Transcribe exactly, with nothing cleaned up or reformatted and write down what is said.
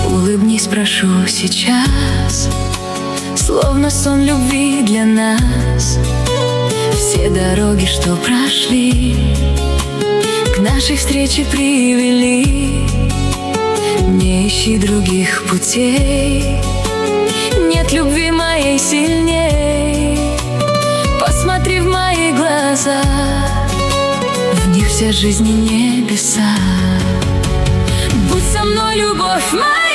Улыбнись, прошу, сейчас, словно сон любви для нас. Все дороги, что прошли, к нашей встрече привели. Не ищи других путей, нет любви моей сильней. Посмотри в мои глаза, в них вся жизнь и небеса. Будь со мной, любовь моя.